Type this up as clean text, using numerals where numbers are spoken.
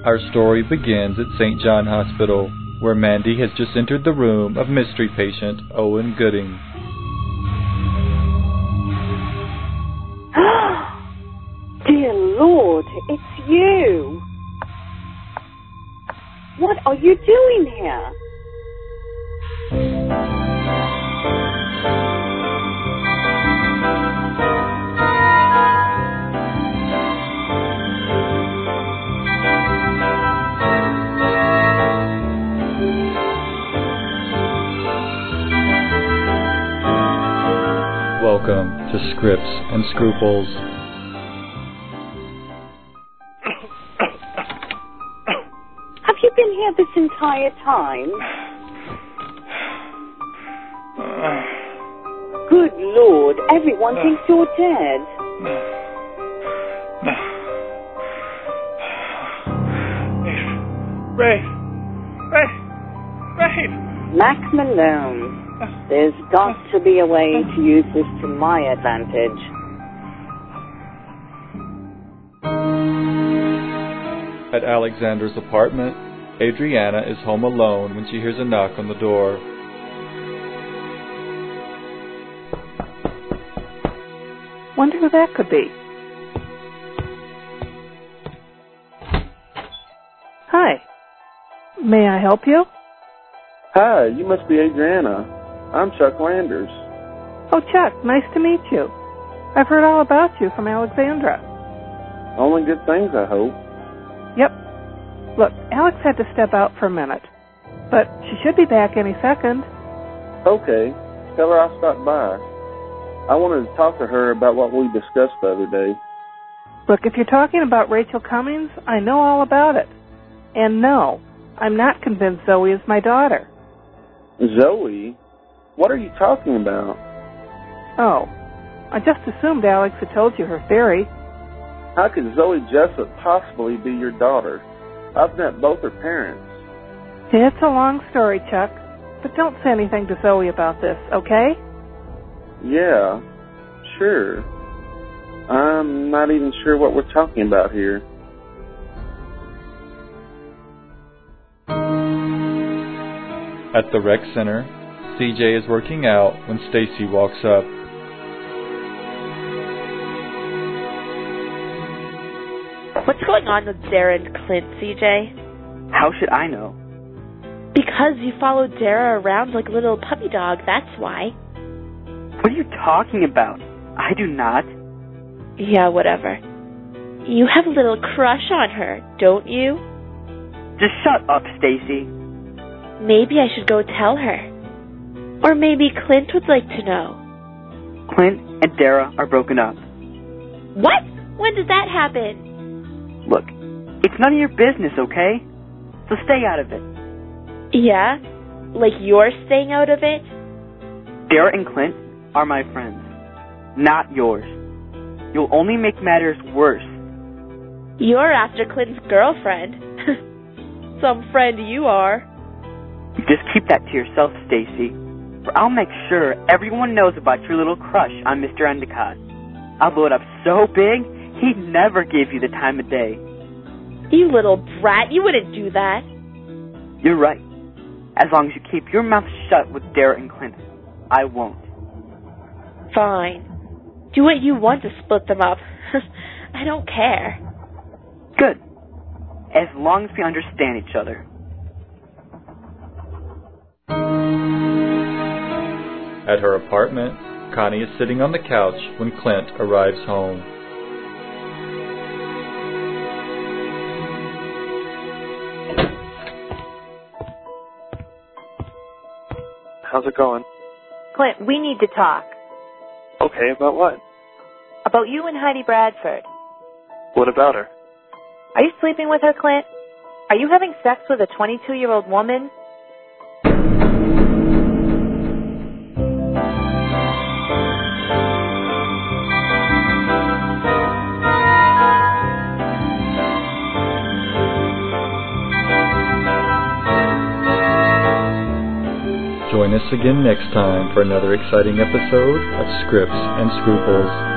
Our story begins at St. John Hospital, where Mandy has just entered the room of mystery patient Owen Gooding. Dear Lord, it's you! What are you doing here? Welcome to Scripts and Scruples. Have you been here this entire time? Good Lord, everyone thinks you're dead. Ray! Mac Malone. There's got to be a way to use this to my advantage. At Alexandra's apartment, Adriana is home alone when she hears a knock on the door. Wonder who that could be. Hi. May I help you? Hi, you must be Adriana. I'm Chuck Landers. Oh, Chuck, nice to meet you. I've heard all about you from Alexandra. Only good things, I hope. Yep. Look, Alex had to step out for a minute, but she should be back any second. Okay, tell her I'll stop by. I wanted to talk to her about what we discussed the other day. Look, if you're talking about Rachel Cummings, I know all about it. And no, I'm not convinced Zoe is my daughter. Zoe? What are you talking about? Oh, I just assumed Alex had told you her theory. How could Zoe Jessup possibly be your daughter? I've met both her parents. It's a long story, Chuck, but don't say anything to Zoe about this, okay? Yeah, sure. I'm not even sure what we're talking about here. At the rec center, CJ is working out when Stacy walks up. What's going on with Dara and Clint, CJ? How should I know? Because you followed Dara around like a little puppy dog, that's why. What are you talking about? I do not. Yeah, whatever. You have a little crush on her, don't you? Just shut up, Stacy. Maybe I should go tell her. Or maybe Clint would like to know. Clint and Dara are broken up. What? When did that happen? Look, it's none of your business, okay? So stay out of it. Yeah? Like you're staying out of it? Dara and Clint are my friends, not yours. You'll only make matters worse. You're after Clint's girlfriend. Some friend you are. Just keep that to yourself, Stacy. Or I'll make sure everyone knows about your little crush on Mr. Endicott. I'll blow it up so big, he'd never give you the time of day. You little brat, you wouldn't do that. You're right. As long as you keep your mouth shut with Dara and Clint, I won't. Fine. Do what you want to split them up. I don't care. Good. As long as we understand each other. At her apartment, Connie is sitting on the couch when Clint arrives home. How's it going? Clint, we need to talk. Okay, about what? About you and Heidi Bradford. What about her? Are you sleeping with her, Clint? Are you having sex with a 22-year-old woman? Join us again next time for another exciting episode of Scripts and Scruples.